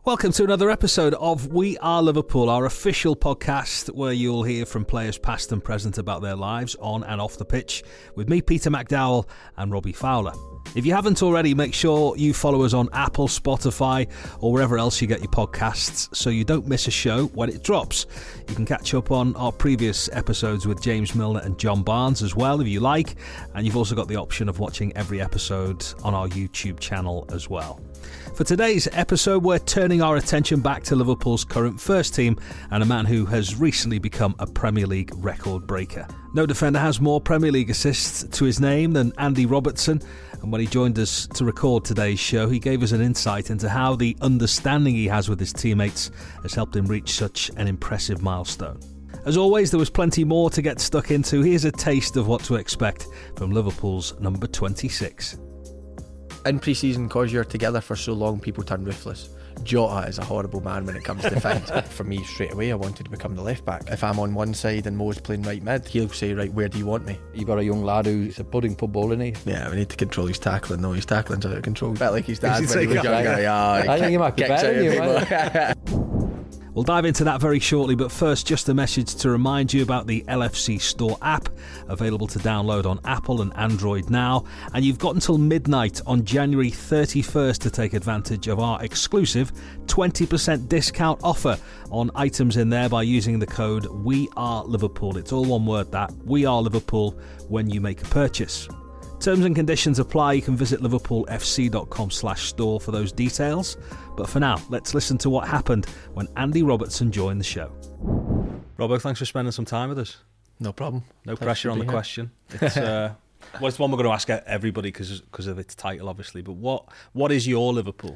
Welcome to another episode of We Are Liverpool, our official podcast where you'll hear from players past and present about their lives on and off the pitch with me, Peter McDowell, and Robbie Fowler. If you haven't already, make sure you follow us on Apple, Spotify, or wherever else you get your podcasts so you don't miss a show when it drops. You can catch up on our previous episodes with James Milner and John Barnes as well if you like, and you've also got the option of watching every episode on our YouTube channel as well. For today's episode, we're turning our attention back to Liverpool's current first team and a man who has recently become a Premier League record breaker. No defender has more Premier League assists to his name than Andy Robertson, and when he joined us to record today's show, he gave us an insight into how the understanding he has with his teammates has helped him reach such an impressive milestone. As always, there was plenty more to get stuck into. Here's a taste of what to expect from Liverpool's number 26. In pre-season, because you're together for so long, people turn ruthless. Jota is a horrible man when it comes to defence. For me, straight away, I wanted to become the left back. If I'm on one side and Mo's playing right mid, he'll say, right, where do you want me? You've got a young lad who's a budding footballer, isn't he? Yeah, we need to control his tackling. No, his tackling's out of control. Bit like his dad when he was younger. I think he might be better than you, We'll dive into that very shortly, but first, just a message to remind you about the LFC Store app, available to download on Apple and Android now, and you've got until midnight on January 31st to take advantage of our exclusive 20% discount offer on items in there by using the code WeAreLiverpool. It's all one word, that, We Are Liverpool, when you make a purchase. Terms and conditions apply. You can visit liverpoolfc.com/store for those details. But for now, let's listen to what happened when Andy Robertson joined the show. Robbo, thanks for spending some time with us. No problem. No pressure on the question. It's well, it's one we're going to ask everybody because of its title, obviously. But what is your Liverpool?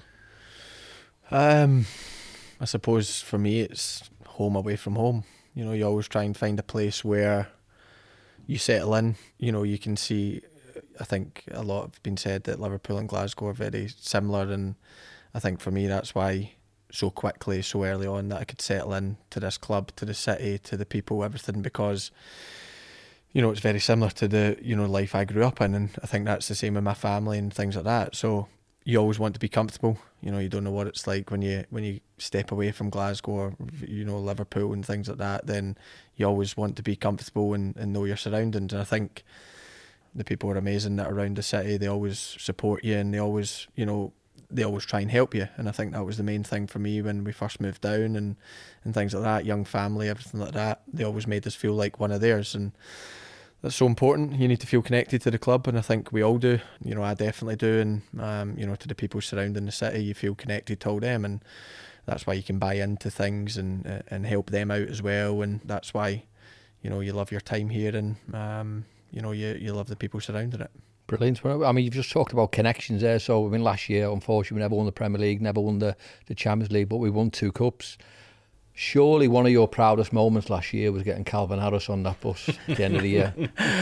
I suppose for me, it's home away from home. You know, you always try and find a place where you settle in. You know, you can see. I think a lot have been said that Liverpool and Glasgow are very similar, and I think for me that's why so quickly, so early on, that I could settle in to this club, to the city, to the people, everything, because you know it's very similar to the life I grew up in, and I think that's the same with my family and things like that. So you always want to be comfortable. You know, you don't know what it's like when you step away from Glasgow or Liverpool and things like that. Then you always want to be comfortable and know your surroundings. And I think the people are amazing that are around the city. They always support you, and they always try and help you. And I think that was the main thing for me when we first moved down and things like that. Young family, everything like that. They always made us feel like one of theirs, and that's so important. You need to feel connected to the club, and I think we all do. You know, I definitely do. And to the people surrounding the city, you feel connected to all them, and that's why you can buy into things and help them out as well. And that's why you love your time here, and you love the people surrounding it. Brilliant. I mean, you've just talked about connections there. So, I mean, last year, unfortunately, we never won the Premier League, never won the Champions League, but we won 2 cups. Surely one of your proudest moments last year was getting Calvin Harris on that bus at the end of the year.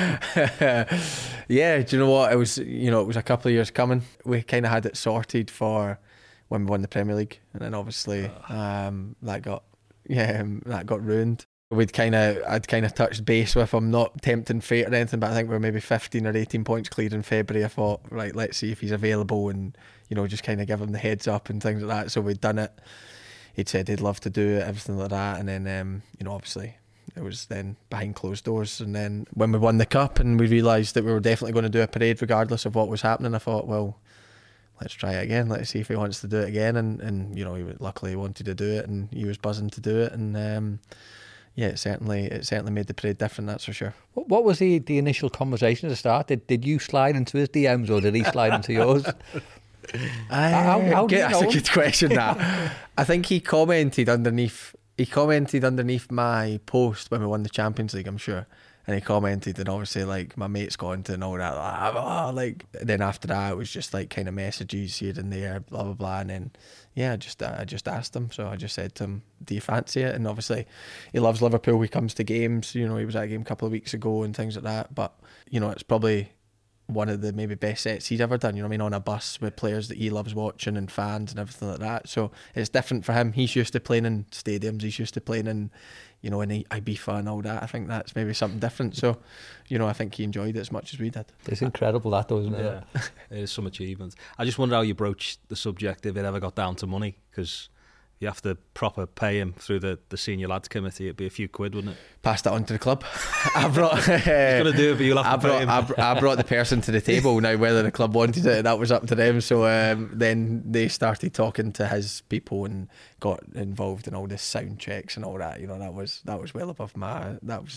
Yeah, do you know what? It was a couple of years coming. We kind of had it sorted for when we won the Premier League, and then obviously that got ruined. I'd kind of touched base with him, not tempting fate or anything, but I think we were maybe 15 or 18 points clear in February. I thought, right, let's see if he's available, and just kind of give him the heads up and things like that. So we'd done it. He'd said he'd love to do it, everything like that, and then obviously it was then behind closed doors. And then when we won the cup and we realised that we were definitely going to do a parade regardless of what was happening, I thought, well, let's try it again. Let's see if he wants to do it again. And he luckily wanted to do it, and he was buzzing to do it. And yeah, it certainly made the parade different, that's for sure. What was the initial conversation at the start? Did you slide into his DMs or did he slide into yours? That's a good question. That I think he commented underneath my post when we won the Champions League, I'm sure. And he commented, and obviously like my mate's gone to and all that. Then after that it was just like kind of messages here and there, blah blah blah. And then I just asked him. So I just said to him, do you fancy it? And obviously he loves Liverpool. He comes to games. He was at a game a couple of weeks ago and things like that. But it's probably one of the maybe best sets he's ever done, on a bus with players that he loves watching and fans and everything like that. So it's different for him. He's used to playing in stadiums. He's used to playing in in Ibiza and all that. I think that's maybe something different. So I think he enjoyed it as much as we did. It's incredible that though, isn't it? Yeah, it is some achievement. I just wonder how you broach the subject if it ever got down to money, because you have to proper pay him through the senior lads committee, it'd be a few quid, wouldn't it? Passed it on to the club. I brought. He's going to do it, but you'll have to pay him. I brought the person to the table. Now, whether the club wanted it, that was up to them. So then they started talking to his people and got involved in all this sound checks and all that. You know, that was well above my.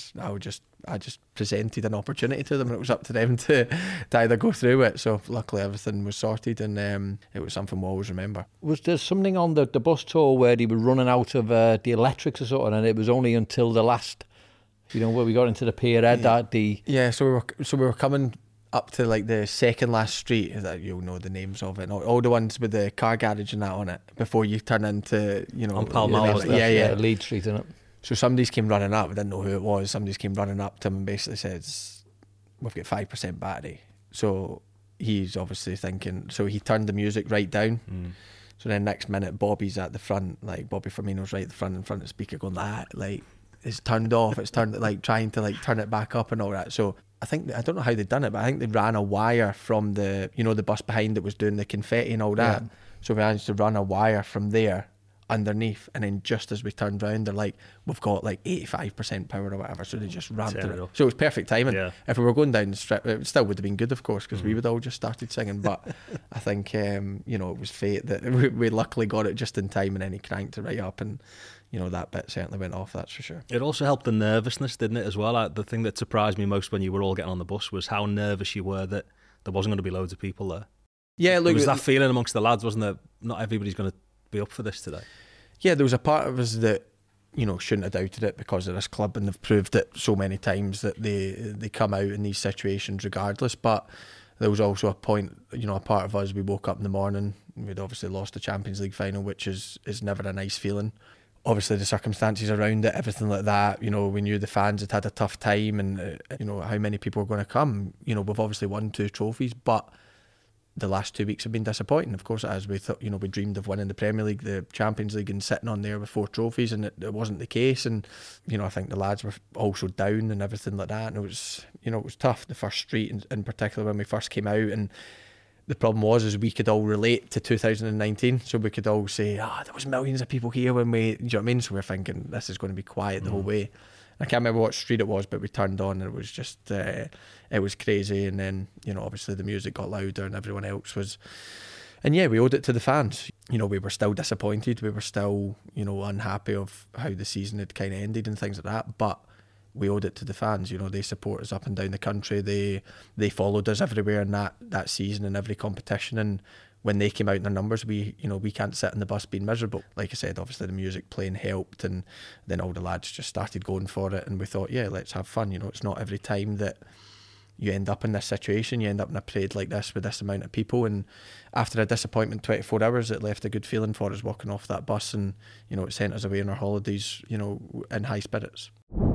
I just presented an opportunity to them, and it was up to them to either go through it. So luckily everything was sorted, and it was something we'll always remember. Was there something on the bus tour where they were running out of the electrics or something, and it was only until the last, where we got into the pier head that the... Yeah, so we were coming up to like the second last street, that you'll know the names of it, all the ones with the car garage and that on it, before you turn into, on Pall Mall. Yeah, Leeds Street, isn't it? So somebody's came running up, I didn't know who it was, somebody's came running up to him and basically says, we've got 5% battery. So he's obviously thinking, so he turned the music right down. So then next minute Bobby's at the front, like Bobby Firmino's right at the front in front of the speaker going, that like it's turned off, it's turned, like trying to like turn it back up and all that. So I don't know how they'd done it, but I think they ran a wire from the bus behind that was doing the confetti and all that. So we managed to run a wire from there underneath, and then just as we turned round, they're like, we've got like 85% power or whatever, so they just ramped it up. So it was perfect timing. If we were going down the strip, it still would have been good, of course, because we would all just started singing, but I think it was fate that we luckily got it just in time, and then he cranked it right up, and that bit certainly went off, that's for sure. It also helped the nervousness, didn't it, as well? The thing that surprised me most when you were all getting on the bus was how nervous you were that there wasn't going to be loads of people there. Yeah, look, there was that feeling amongst the lads, wasn't there? Not everybody's going to be up for this today. Yeah, there was a part of us that shouldn't have doubted it because of this club, and they've proved it so many times that they come out in these situations regardless. But there was also a point, a part of us, we woke up in the morning, we'd obviously lost the Champions League final, which is never a nice feeling. Obviously the circumstances around it, everything like that, we knew the fans had a tough time, and how many people were going to come. We've obviously won 2 trophies, but the last 2 weeks have been disappointing. Of course, as we thought, we dreamed of winning the Premier League, the Champions League, and sitting on there with 4 trophies, and it wasn't the case. And I think the lads were also down and everything like that. And it was, it was tough. The first street, in particular, when we first came out, and the problem was we could all relate to 2019, so we could all say, there was millions of people here when we, do you know what I mean? So we're thinking this is going to be quiet the whole way. I can't remember what street it was, but we turned on and it was just, it was crazy. And then, obviously the music got louder and everyone else was, and yeah, we owed it to the fans. We were still disappointed. We were still, unhappy of how the season had kind of ended and things like that. But we owed it to the fans. They support us up and down the country. They followed us everywhere in that season in every competition. And when they came out in their numbers, we can't sit in the bus being miserable. Like I said, obviously the music playing helped, and then all the lads just started going for it, and we thought, yeah, let's have fun. It's not every time that you end up in this situation, you end up in a parade like this with this amount of people, and after a disappointment 24 hours, it left a good feeling for us walking off that bus, and it sent us away on our holidays, in high spirits.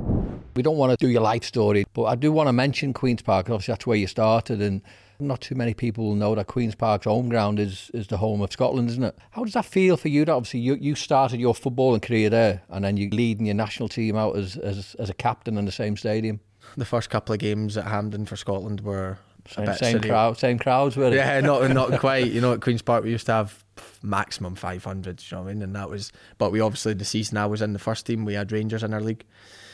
We don't want to do your life story, but I do want to mention Queen's Park. Obviously that's where you started, and not too many people will know that Queen's Park's home ground is the home of Scotland, isn't it? How does that feel for you? That obviously you started your footballing career there, and then you're leading your national team out as a captain in the same stadium. The first couple of games at Hampden for Scotland were same crowds were it? Yeah, not quite. At Queen's Park we used to have maximum 500, you know what I mean? And that was, but we obviously, the season I was in the first team, we had Rangers in our league.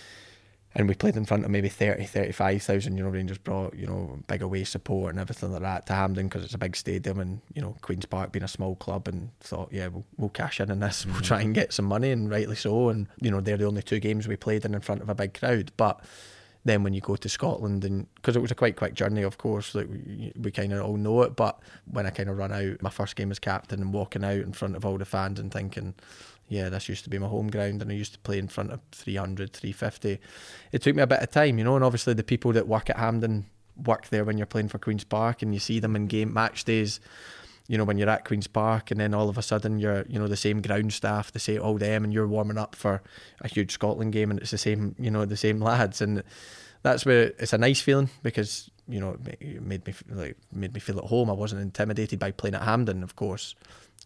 And we played in front of maybe 35,000, Rangers brought, big away support and everything like that to Hampden because it's a big stadium, and, Queen's Park being a small club, and thought, yeah, we'll cash in on this, we'll try and get some money, and rightly so. And, they're the only 2 games we played in front of a big crowd. But then when you go to Scotland, and because it was a quite quick journey, of course, like we kind of all know it, but when I kind of run out, my first game as captain, and walking out in front of all the fans and thinking, yeah, this used to be my home ground, and I used to play in front of 300, 350. It took me a bit of time, and obviously the people that work at Hampden work there when you're playing for Queen's Park, and you see them in game match days, when you're at Queen's Park, and then all of a sudden you're, the same ground staff, they say all them, and you're warming up for a huge Scotland game, and it's the same, the same lads, and that's where it's a nice feeling, because it made me feel at home. I wasn't intimidated by playing at Hampden, of course.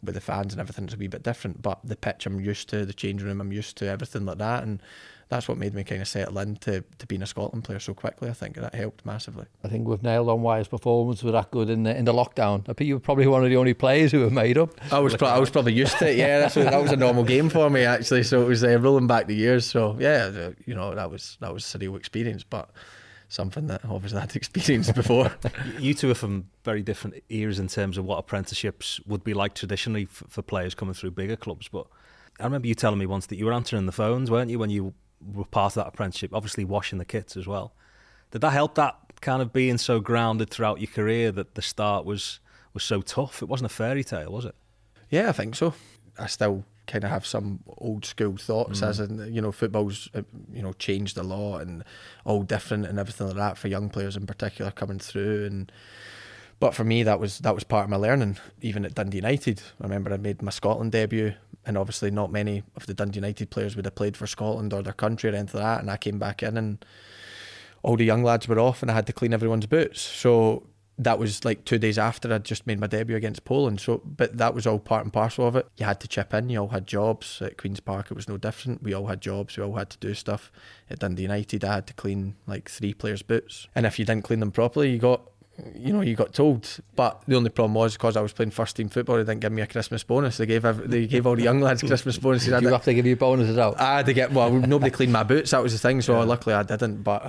with the fans and everything's a wee bit different, but the pitch I'm used to, the changing room I'm used to, everything like that, and that's what made me kind of settle into being a Scotland player so quickly. I think that helped massively. I think we've nailed on why his performance was that good in the lockdown. I think you were probably one of the only players who were made up. I was probably used to it. Yeah, that was a normal game for me actually. So it was rolling back the years. So yeah, that was a surreal experience, but something that obviously I'd experienced before. You two are from very different eras in terms of what apprenticeships would be like traditionally for players coming through bigger clubs. But I remember you telling me once that you were answering the phones, weren't you, when you were part of that apprenticeship, obviously washing the kits as well. Did that help, that kind of being so grounded throughout your career, that the start was so tough? It wasn't a fairy tale, was it? Yeah, I think so. I still kind of have some old school thoughts, as in, football's changed a lot and all different and everything like that for young players in particular coming through. But for me, that was part of my learning. Even at Dundee United, I remember I made my Scotland debut, and obviously not many of the Dundee United players would have played for Scotland or their country or anything like that. And I came back in, and all the young lads were off, and I had to clean everyone's boots. So that was like 2 days after I'd just made my debut against Poland. But that was all part and parcel of it. You had to chip in. You all had jobs. At Queen's Park, it was no different. We all had jobs. We all had to do stuff. At Dundee United, I had to clean like 3 players' boots, and if you didn't clean them properly, you got told. But the only problem was, because I was playing first team football, they didn't give me a Christmas bonus. They gave all the young lads Christmas bonuses. Did you have to give you bonuses out? I had to get, nobody cleaned my boots, that was the thing, so luckily I didn't. But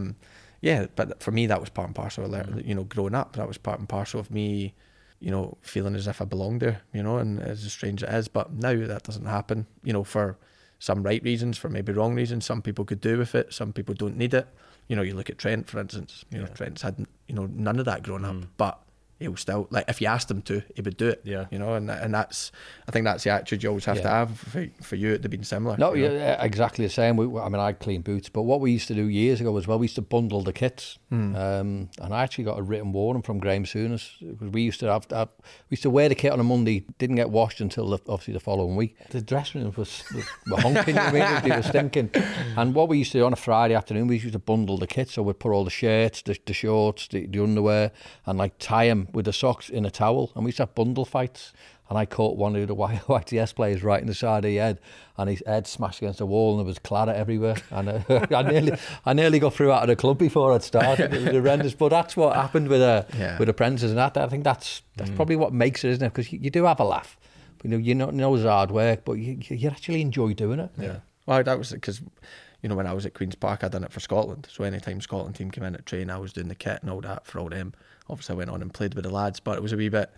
but for me that was part and parcel of growing up. That was part and parcel of me, feeling as if I belonged there, and as strange as it is. But now that doesn't happen, for some right reasons, for maybe wrong reasons. Some people could do with it, some people don't need it. You look at Trent, for instance. Trent's had none of that growing up, but he'll still, like, if you asked him to, he would do it. Yeah. And that's, I think that's the attitude you always have to have. For you, it'd have been similar. No, yeah, exactly the same. I'd clean boots, but what we used to do years ago as well, we used to bundle the kits. And I actually got a written warning from Graham Souness, because we used to wear the kit on a Monday, didn't get washed until obviously the following week. The dressing rooms were honking, they were stinking. And what we used to do on a Friday afternoon, we used to bundle the kit. So we'd put all the shirts, the shorts, the underwear, and like tie them with the socks in a towel, and we used to have bundle fights. And I caught one of the YTS players right in the side of the head, and his head smashed against the wall, and there was claret everywhere. And I nearly got through out of the club before I'd started. It was horrendous, but that's what happened with apprentices, and I think that's probably what makes it, isn't it? Because you do have a laugh. You know it's hard work, but you actually enjoy doing it. Yeah. Well, that was because when I was at Queen's Park, I'd done it for Scotland. So anytime Scotland team came in at train, I was doing the kit and all that for all them. Obviously, I went on and played with the lads, but it was a wee bit.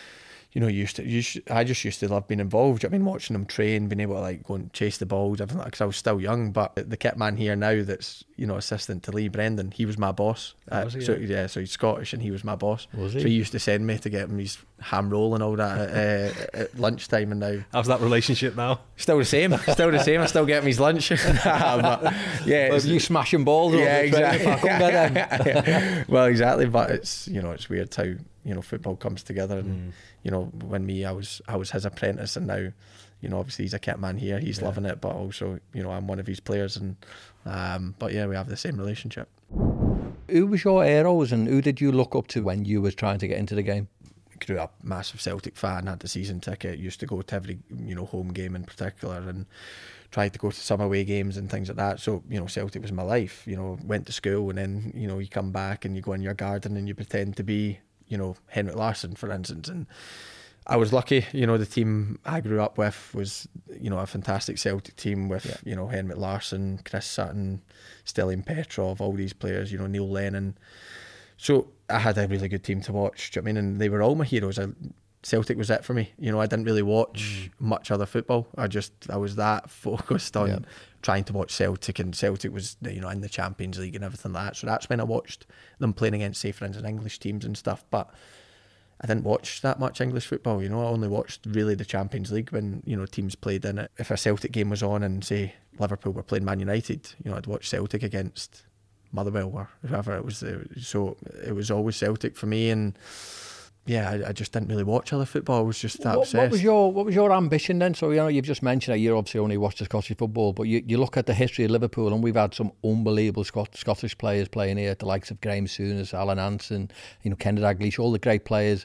I just used to love being involved. I mean, watching them train, being able to like go and chase the balls, everything like that, because I was still young. But the kit man here now, that's assistant to Lee Brendan, he was my boss. So he's Scottish and he was my boss. Was he? So he used to send me to get him his ham roll and all that at lunchtime. And now, how's that relationship now? Still the same. I still get him his lunch. But yeah, well, you smashing balls. Yeah, exactly. Well, exactly. But it's it's weird how football comes together. And when I was his apprentice, and now obviously he's a kit man here, he's loving it, but also I'm one of his players, and but yeah, we have the same relationship. Who was your heroes, and who did you look up to when you was trying to get into the game? Grew up massive Celtic fan, had the season ticket, used to go to every home game in particular, and tried to go to some away games and things like that. So Celtic was my life. Went to school, and then you come back and you go in your garden and you pretend to be Henrik Larsson, for instance. And I was lucky, the team I grew up with was a fantastic Celtic team with Henrik Larsson, Chris Sutton, Stelian Petrov, all these players, Neil Lennon. So I had a really good team to watch. Do you know what I mean? And they were all my heroes. Celtic was it for me. I didn't really watch much other football. I was that focused on trying to watch Celtic, and Celtic was in the Champions League and everything like that. So that's when I watched them playing against, say, for instance, English teams and stuff. But I didn't watch that much English football. I only watched really the Champions League when teams played in it. If a Celtic game was on and say Liverpool were playing Man United, I'd watch Celtic against Motherwell or whoever it was. So it was always Celtic for me, and yeah, I just didn't really watch other football. I was just that obsessed. What was your ambition then? So you've just mentioned that you obviously only watched the Scottish football, but you look at the history of Liverpool, and we've had some unbelievable Scottish players playing here, the likes of Graham Souness, Alan Hansen, Kenny Dalglish, all the great players.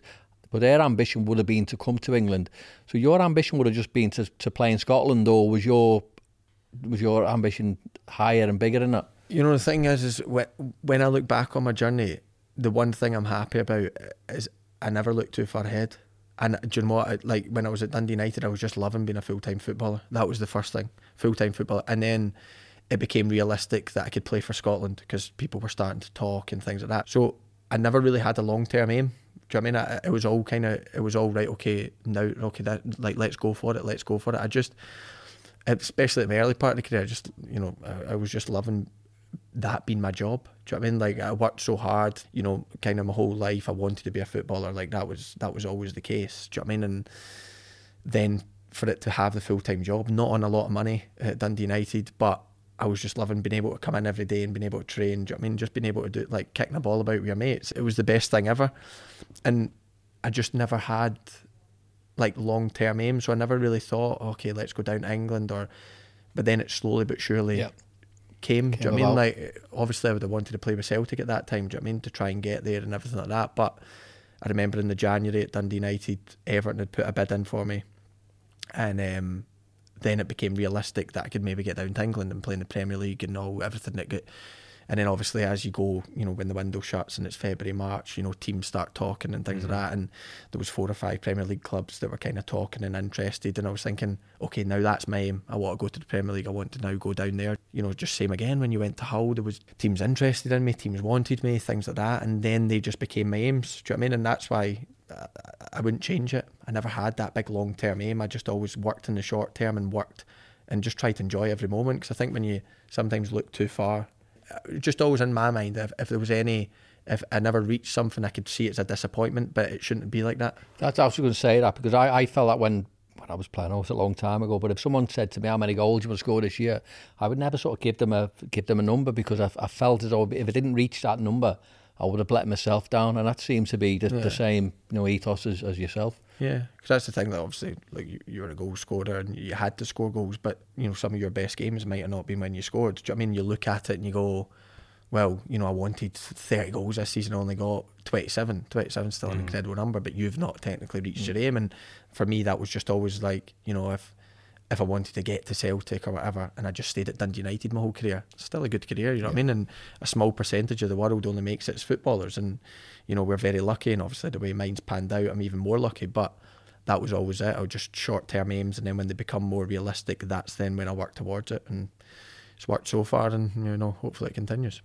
but their ambition would have been to come to England. So your ambition would have just been to play in Scotland, or was your ambition higher and bigger than that? You know, the thing is when I look back on my journey, the one thing I'm happy about is I never looked too far ahead. And do you know what? Like when I was at Dundee United, I was just loving being a full-time footballer. That was the first thing, full-time footballer. And then it became realistic that I could play for Scotland because people were starting to talk and things like that. So I never really had a long-term aim. Do you know what I mean? It was all right. Okay, now, okay, that like let's go for it. I just, especially in the early part of the career, I was just loving that being my job. Do you know what I mean? Like I worked so hard, kind of my whole life. I wanted to be a footballer. Like that was always the case. Do you know what I mean? And then for it to have the full-time job, not on a lot of money at Dundee United, but I was just loving being able to come in every day and being able to train. Do you know what I mean? Just being able to do like kicking a ball about with your mates. It was the best thing ever. And I just never had like long-term aims. So I never really thought, okay, let's go down to England but then it slowly but surely came. Do you know what I mean? Like obviously I would have wanted to play with Celtic at that time, do you know what I mean? To try and get there and everything like that. But I remember in the January at Dundee United, Everton had put a bid in for me. And then it became realistic that I could maybe get down to England and play in the Premier League and everything that got. And then obviously as you go, when the window shuts and it's February, March, teams start talking and things like that. And there was 4 or 5 Premier League clubs that were kind of talking and interested. And I was thinking, okay, now that's my aim. I want to go to the Premier League. I want to now go down there. Just same again when you went to Hull, there was teams interested in me, teams wanted me, things like that. And then they just became my aims. Do you know what I mean? And that's why I wouldn't change it. I never had that big long-term aim. I just always worked in the short term and just tried to enjoy every moment. Because I think when you sometimes look too far, just always in my mind, if there was if I never reached something, I could see it as a disappointment, but it shouldn't be like that. That's I was going to say that because I felt that when I was playing, it was a long time ago. But if someone said to me how many goals you want to score this year, I would never sort of give them a number because I felt as though if it didn't reach that number, I would have let myself down, and that seems to be the same ethos as yourself. Yeah, because that's the thing that obviously, like you were a goal scorer and you had to score goals, but some of your best games might have not been when you scored. Do you know what I mean? You look at it and you go, well, I wanted 30 goals this season, I only got 27. 27's still an incredible number, but you've not technically reached your aim. And for me, that was just always like, if I wanted to get to Celtic or whatever, and I just stayed at Dundee United my whole career, it's still a good career, you know what I mean? And a small percentage of the world only makes it as footballers, and we're very lucky, and obviously the way mine's panned out, I'm even more lucky. But that was always it. I would just short-term aims, and then when they become more realistic, that's then when I work towards it, and it's worked so far, and hopefully it continues.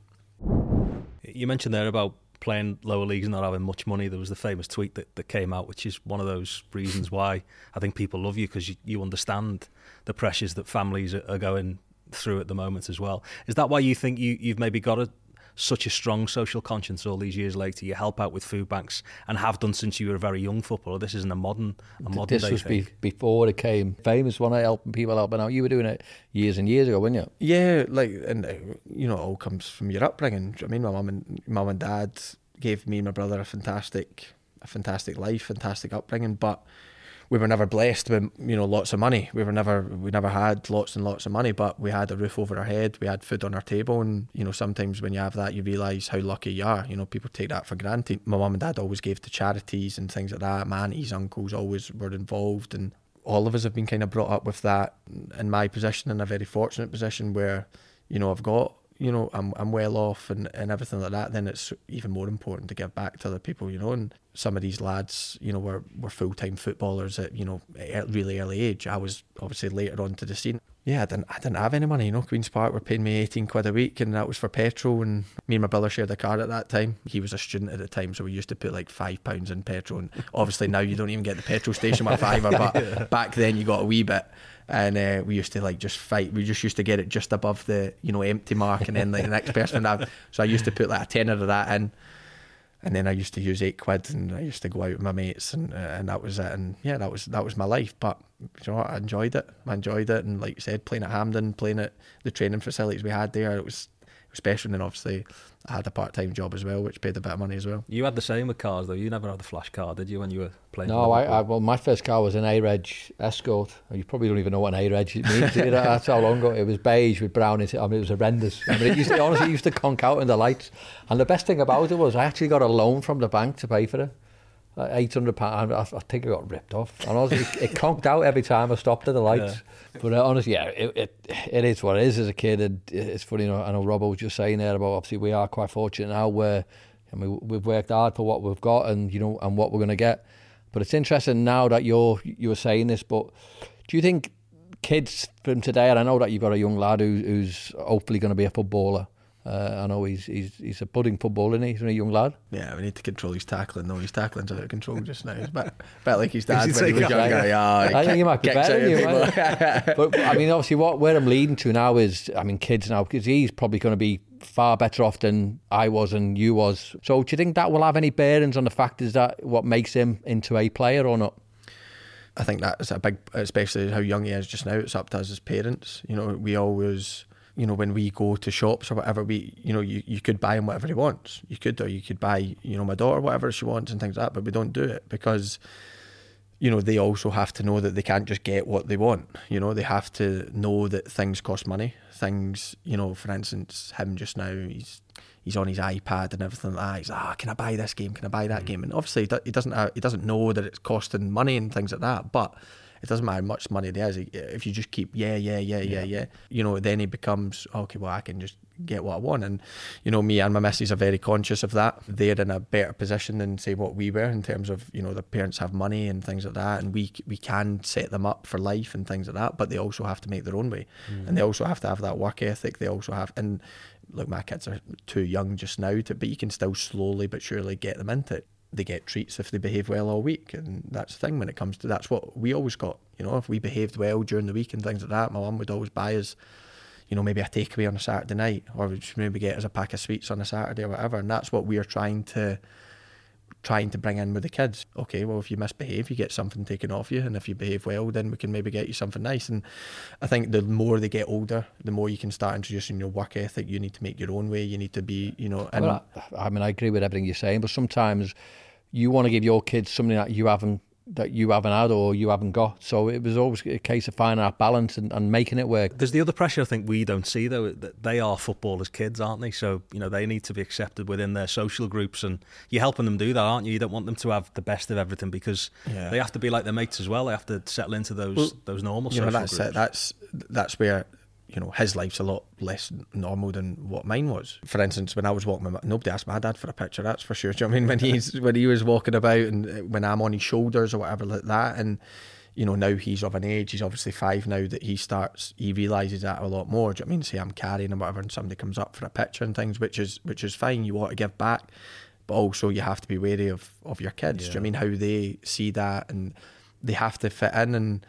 You mentioned there about playing lower leagues and not having much money. There was the famous tweet that came out, which is one of those reasons why I think people love you, because you understand the pressures that families are going through at the moment as well. Is that why you think you've maybe got such a strong social conscience all these years later? You help out with food banks and have done since you were a very young footballer. This isn't a modern this day was thing. Before it came famous, one of helping people helping out. You were doing it years and years ago, weren't you? Yeah, and it all comes from your upbringing. Do you know what I mean? My mum and dad gave me and my brother a fantastic life, fantastic upbringing, but we were never blessed with lots of money. We never had lots and lots of money, but we had a roof over our head, we had food on our table, and sometimes when you have that, you realise how lucky you are. People take that for granted. My mum and dad always gave to charities and things like that. My aunties, uncles always were involved, and all of us have been kind of brought up with that. In my position, in a very fortunate position where I've got I'm well off and everything like that, then it's even more important to give back to other people, and some of these lads, were full-time footballers at, at really early age. I was obviously later on to the scene. Yeah, I didn't have any money, Queen's Park were paying me 18 quid a week, and that was for petrol, and me and my brother shared a car at that time. He was a student at the time, so we used to put like £5 in petrol, and obviously now you don't even get the petrol station with a fiver, but back then you got a wee bit. And we used to just fight. We just used to get it just above the empty mark, and then the next person would have. So I used to put like a tenner of that in, and then I used to use 8 quid, and I used to go out with my mates, and that was it. And yeah, that was my life. But what, I enjoyed it. And like you said, playing at Hampden, playing at the training facilities we had there, it was special. And then obviously I had a part-time job as well, which paid a bit of money as well. You had the same with cars though. You never had the flash car, did you, when you were playing? No, well, my first car was an A-Reg Escort. You probably don't even know what an A-Reg means. That's how long ago. It was beige with brown. It was horrendous. It used to conk out in the lights. And the best thing about it was I actually got a loan from the bank to pay for it. £800. I think I got ripped off. And honestly, it conked out every time I stopped at the lights. Yeah. But honestly, yeah, it is what it is as a kid. And it's funny, I know Robbo was just saying there about, obviously we are quite fortunate now where we've worked hard for what we've got and and what we're going to get. But it's interesting now that you were saying this, but do you think kids from today, and I know that you've got a young lad who's hopefully going to be a footballer. I know he's a budding footballer, isn't he? He's a young lad. Yeah, we need to control his tackling. No, his tackling's out of control just now. It's a bit like his dad when he was younger. Yeah, I think he might be better than you. But I mean, obviously, where I'm leading to now is, I mean, kids now, because he's probably going to be far better off than I was and you was. So do you think that will have any bearings on the factors that what makes him into a player or not? I think that's a big, especially how young he is just now. It's up to us as parents. We always, when we go to shops or whatever, you could buy him whatever he wants. You could buy, my daughter whatever she wants and things like that, but we don't do it because, they also have to know that they can't just get what they want. They have to know that things cost money. Things, for instance, him just now, he's on his iPad and everything like that. He's like, can I buy this game? Can I buy that game? And obviously he doesn't know that it's costing money and things like that, but it doesn't matter how much money it is. If you just keep, yeah, then he becomes, okay, well, I can just get what I want. And, me and my missus are very conscious of that. They're in a better position than, say, what we were in terms of, their parents have money and things like that. And we can set them up for life and things like that, but they also have to make their own way. And they also have to have that work ethic. They also have, and look, my kids are too young just now, but you can still slowly but surely get them into it. They get treats if they behave well all week, and that's the thing when it comes to, that's what we always got. If we behaved well during the week and things like that, my mum would always buy us, maybe a takeaway on a Saturday night, or would maybe get us a pack of sweets on a Saturday or whatever. And that's what we are trying to bring in with the kids. Okay, well, if you misbehave, you get something taken off you, and if you behave well, then we can maybe get you something nice. And I think the more they get older, the more you can start introducing your work ethic. You need to make your own way. You need to be, Well, I mean, I agree with everything you're saying, but sometimes you want to give your kids something that you haven't had or you haven't got. So it was always a case of finding that balance and making it work. There's the other pressure I think we don't see, though, that they are footballers' kids, aren't they? So, they need to be accepted within their social groups, and you're helping them do that, aren't you? You don't want them to have the best of everything because they have to be like their mates as well. They have to settle into those normal social groups. That's where, his life's a lot less normal than what mine was. For instance, when I was walking, nobody asked my dad for a picture, that's for sure. Do you know what I mean? When he was walking about and when I'm on his shoulders or whatever like that, and now he's of an age, he's obviously 5 now, that he realises that a lot more. Do you know what I mean? Say I'm carrying him or whatever and somebody comes up for a picture and things, which is fine, you want to give back, but also you have to be wary of your kids. Do you know what I mean? How they see that, and they have to fit in, and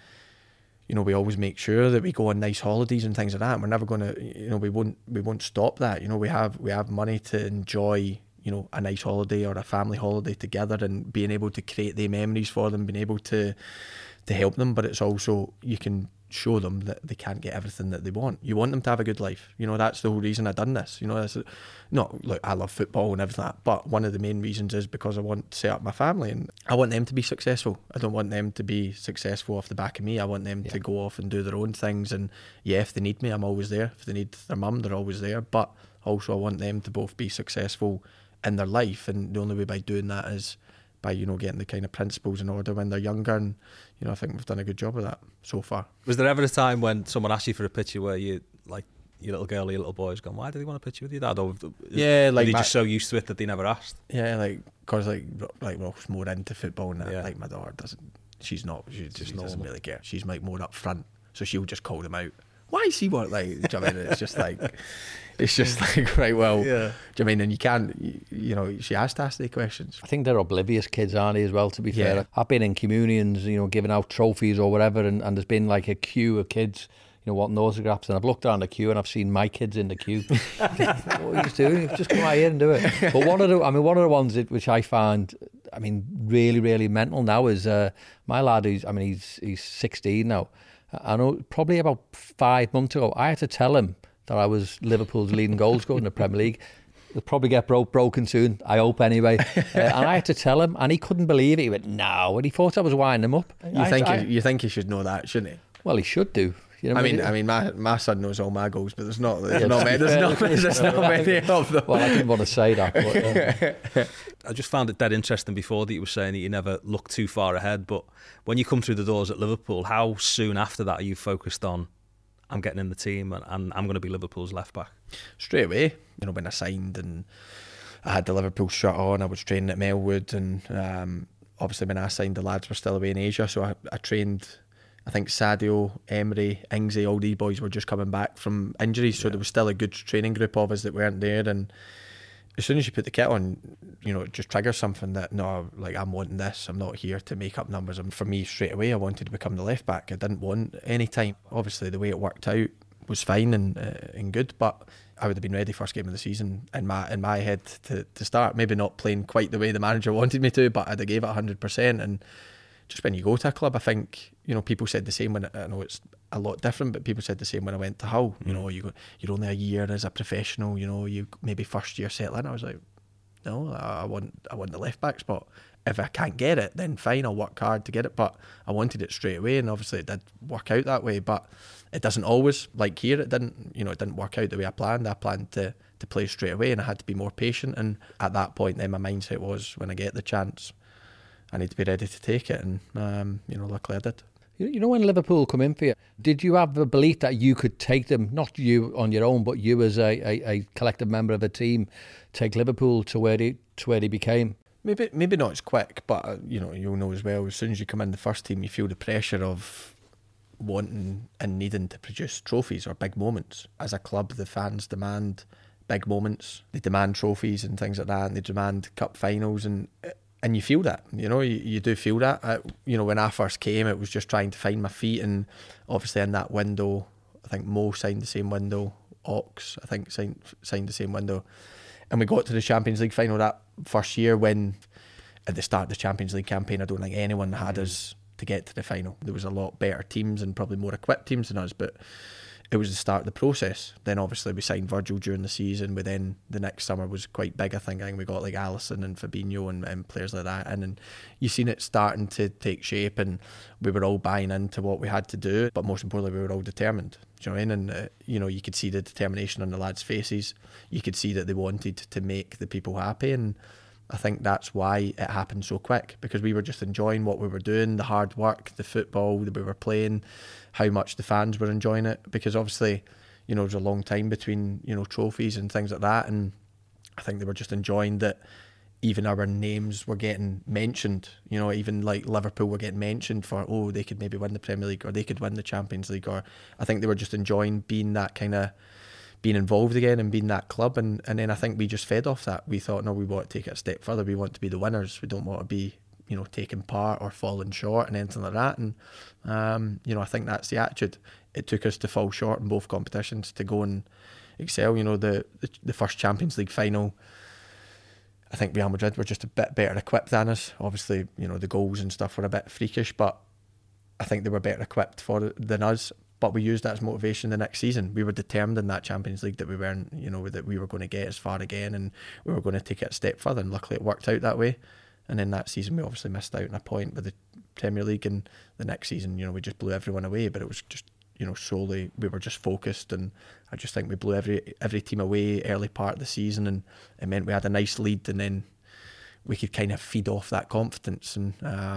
we always make sure that we go on nice holidays and things like that. We're never going to, we won't stop that. We have money to enjoy, a nice holiday or a family holiday together, and being able to create the memories for them, being able to help them. But it's also, you can show them that they can't get everything that they want. You want them to have a good life. That's the whole reason I've done this. Look, I love football and everything like that, but one of the main reasons is because I want to set up my family and I want them to be successful. I don't want them to be successful off the back of me. I want them to go off and do their own things, and if they need me, I'm always there. If they need their mum, they're always there. But also I want them to both be successful in their life, and the only way by doing that is by getting the kind of principles in order when they're younger. And I think we've done a good job of that so far. Was there ever a time when someone asked you for a picture where you, like, your little girl or your little boy has gone, why do they want a picture with your dad? Or yeah, like, are they just so used to it that they never asked? Yeah, because we're more into football now. Yeah. Like, my daughter doesn't really care. She's like more up front, so she'll just call them out. Why is he what, like, do you know what I mean? It's just like right, well, do you know what I mean? And you can't, she has to ask the questions. I think they're oblivious kids, aren't they, as well, to be fair. I've been in communions, giving out trophies or whatever, and there's been like a queue of kids, wanting autographs, and I've looked down the queue and I've seen my kids in the queue. What are you just doing? Just come out here and do it. But one of the ones which I find, really, really mental now is my lad, he's 16 now. I know probably about 5 months ago, I had to tell him that I was Liverpool's leading goal scorer in the Premier League. He'll probably get broken soon, I hope anyway. And I had to tell him, and he couldn't believe it. He went, no, and he thought I was winding him up. You think he should know that, shouldn't he? Well, he should do. You know I mean, my son knows all my goals, but there's not many of them. Well, I didn't want to say that. But, I just found it dead interesting before that you were saying that you never look too far ahead, but when you come through the doors at Liverpool, how soon after that are you focused on, I'm getting in the team and I'm going to be Liverpool's left back? Straight away, when I signed and I had the Liverpool shirt on, I was training at Melwood, and obviously when I signed, the lads were still away in Asia, so I trained. I think Sadio, Emery, Ingsy, all these boys were just coming back from injuries, so there was still a good training group of us that weren't there. And as soon as you put the kit on, it just triggers something that, no, like, I'm wanting this. I'm not here to make up numbers. And for me, straight away, I wanted to become the left back. I didn't want any time. Obviously, the way it worked out was fine and good, but I would have been ready first game of the season in my head to start. Maybe not playing quite the way the manager wanted me to, but I'd have gave it 100%. And just when you go to a club, I think, people said the same when, I know it's a lot different, but people said the same when I went to Hull. You're only a year as a professional, you maybe first year settle in. I was like, no, I want the left back spot. If I can't get it, then fine, I'll work hard to get it. But I wanted it straight away, and obviously it did work out that way. But it doesn't always, like here, it didn't work out the way I planned. I planned to play straight away, and I had to be more patient. And at that point, then my mindset was, when I get the chance, I need to be ready to take it, and luckily I did. When Liverpool come in for you, did you have the belief that you could take them, not you on your own, but you as a collective member of a team, take Liverpool to where they became? Maybe not as quick, but you'll know as well, as soon as you come in the first team, you feel the pressure of wanting and needing to produce trophies or big moments. As a club, the fans demand big moments. They demand trophies and things like that, and they demand cup finals, and you feel that, you do feel that. When I first came, it was just trying to find my feet, and obviously in that window, I think Mo signed the same window, Ox, I think, signed the same window, and we got to the Champions League final that first year, when at the start of the Champions League campaign, I don't think anyone had us to get to the final. There was a lot better teams and probably more equipped teams than us, but it was the start of the process. Then obviously we signed Virgil during the season, but then the next summer was quite big. I think we got like Alisson and Fabinho and players like that in, and you seen it starting to take shape, and we were all buying into what we had to do, but most importantly, we were all determined. Do you know what I mean? And you could see the determination on the lads' faces. You could see that they wanted to make the people happy, and I think that's why it happened so quick, because we were just enjoying what we were doing, the hard work, the football that we were playing, how much the fans were enjoying it, because obviously, there was a long time between, trophies and things like that, and I think they were just enjoying that even our names were getting mentioned, even like Liverpool were getting mentioned for, they could maybe win the Premier League, or they could win the Champions League, or I think they were just enjoying being that kind of, being involved again and being that club, and then I think we just fed off that. We thought, no, we want to take it a step further. We want to be the winners. We don't want to be, taking part or falling short and anything like that. And I think that's the attitude. It took us to fall short in both competitions to go and excel. The first Champions League final, I think Real Madrid were just a bit better equipped than us. Obviously, the goals and stuff were a bit freakish, but I think they were better equipped for it than us. But we used that as motivation the next season. We were determined in that Champions League that we weren't, that we were going to get as far again, and we were going to take it a step further. And luckily, it worked out that way. And in that season, we obviously missed out on a point with the Premier League. And the next season, we just blew everyone away. But it was just, solely we were just focused. And I just think we blew every team away early part of the season, and it meant we had a nice lead, and then we could kind of feed off that confidence. And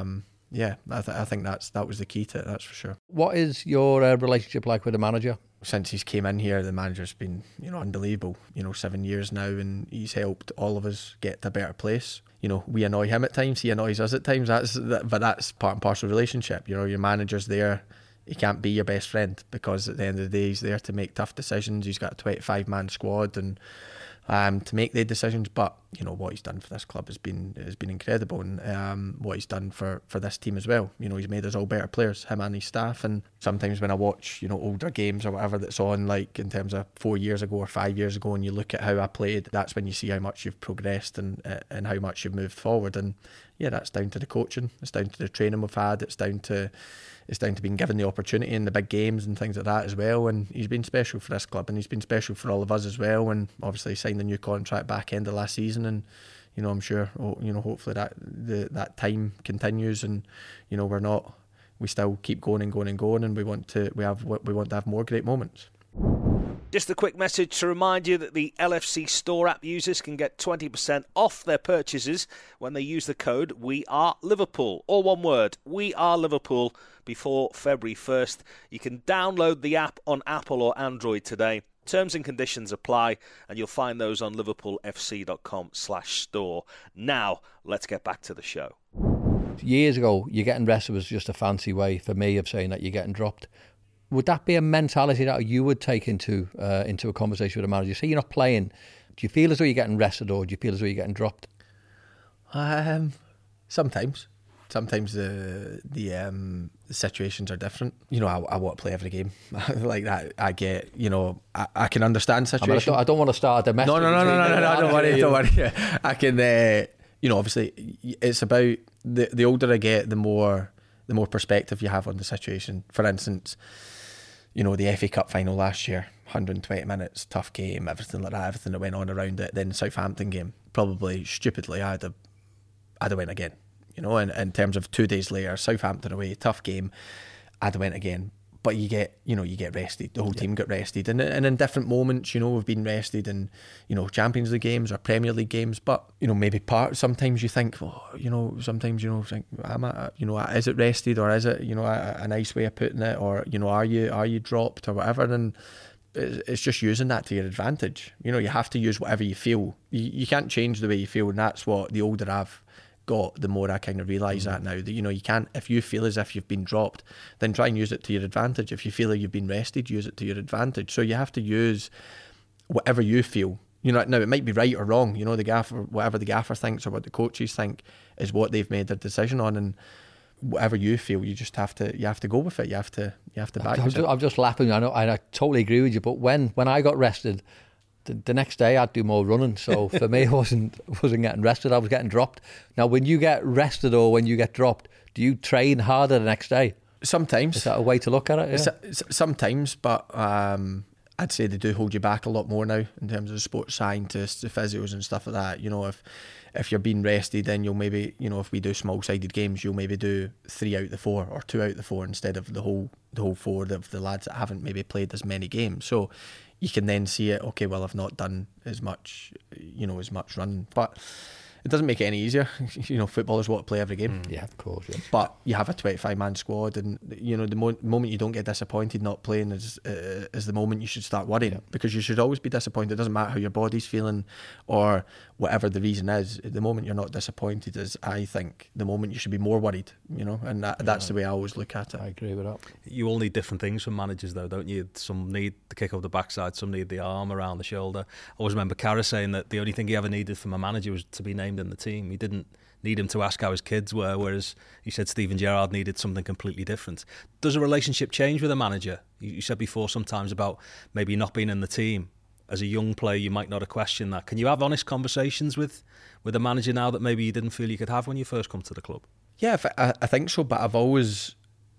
I think that was the key to it, that's for sure. What is your relationship like with the manager? Since he's came in here, the manager's been, unbelievable. 7 years now, and he's helped all of us get to a better place. We annoy him at times, he annoys us at times. But that's part and parcel of the relationship. Your manager's there. He can't be your best friend, because at the end of the day, he's there to make tough decisions. He's got a 25-man squad, and to make the decisions, but what he's done for this club has been incredible, and what he's done for this team as well. He's made us all better players, him and his staff. And sometimes when I watch older games or whatever that's on, like in terms of 4 years ago or 5 years ago, and you look at how I played, that's when you see how much you've progressed and how much you've moved forward. And that's down to the coaching, it's down to the training we've had, it's down to being given the opportunity in the big games and things like that as well. And he's been special for this club, and he's been special for all of us as well. And obviously signed a new contract back end of last season, and I'm sure hopefully that time continues, and we're not we still keep going and going and going, and we want to have more great moments. Just a quick message to remind you that the LFC Store app users can get 20% off their purchases when they use the code WeAreLiverpool. All one word, WeAreLiverpool, before February 1st. You can download the app on Apple or Android today. Terms and conditions apply, and you'll find those on liverpoolfc.com/store. Now, let's get back to the show. Years ago, you getting rested was just a fancy way for me of saying that you're getting dropped. Would that be a mentality that you would take into a conversation with a manager? Say you're not playing, do you feel as though you're getting rested, or do you feel as though you're getting dropped? Sometimes the situations are different. You know, I want to play every game like that. I get, you know, I can understand situations. I don't want to start a domestic. No, don't worry. I can, you know, obviously it's about the older I get, the more perspective you have on the situation. For instance, you know, the FA Cup final last year, 120 minutes, tough game, everything like that, everything that went on around it. Then the Southampton game, probably stupidly, I'd have went again. You know, in terms of 2 days later, Southampton away, tough game, I'd have went again. But you get rested. The whole team got rested, and in different moments, you know, we've been rested in, you know, Champions League games or Premier League games. But you know, maybe sometimes you think, sometimes you know, think, is it rested, or is it, you know, a nice way of putting it, or you know, are you dropped or whatever? And it's just using that to your advantage. You know, you have to use whatever you feel. You can't change the way you feel, and that's what the older I've got, the more I kind of realise that now, that, you know, you can't, if you feel as if you've been dropped, then try and use it to your advantage. If you feel like you've been rested, use it to your advantage. So you have to use whatever you feel. You know, now it might be right or wrong, you know, the gaffer, whatever the gaffer thinks or what the coaches think is what they've made their decision on, and whatever you feel, you have to go with it. You have to back it. I'm just laughing. I know, and I totally agree with you. But when I got rested, the next day I'd do more running. So for me, I wasn't getting rested. I was getting dropped. Now, when you get rested or when you get dropped, do you train harder the next day? Sometimes. Is that a way to look at it? Yeah. Sometimes, but I'd say they do hold you back a lot more now in terms of sports scientists, the physios and stuff like that. You know, if you're being rested, then you'll maybe, you know, if we do small-sided games, you'll maybe do 3 out of the 4 or 2 out of the 4 instead of the whole 4 of the lads that haven't maybe played as many games. So you can then see it, okay, well, I've not done as much running. But it doesn't make it any easier. You know, footballers want to play every game. Yeah, of course. Yeah. But you have a 25-man squad, and you know, the moment you don't get disappointed not playing is the moment you should start worrying, because you should always be disappointed. It doesn't matter how your body's feeling or whatever the reason is. The moment you're not disappointed is, I think, the moment you should be more worried. You know, and that's the way I always look at it. I agree with that. You all need different things from managers, though, don't you? Some need the kick over the backside, some need the arm around the shoulder. I always remember Carra saying that the only thing he ever needed from a manager was to be named in the team. He didn't need him to ask how his kids were, whereas he said Steven Gerrard needed something completely different. Does a relationship change with a manager? You said before sometimes about maybe not being in the team. As a young player, you might not have questioned that. Can you have honest conversations with a manager now that maybe you didn't feel you could have when you first come to the club? Yeah, I think so, but I've always,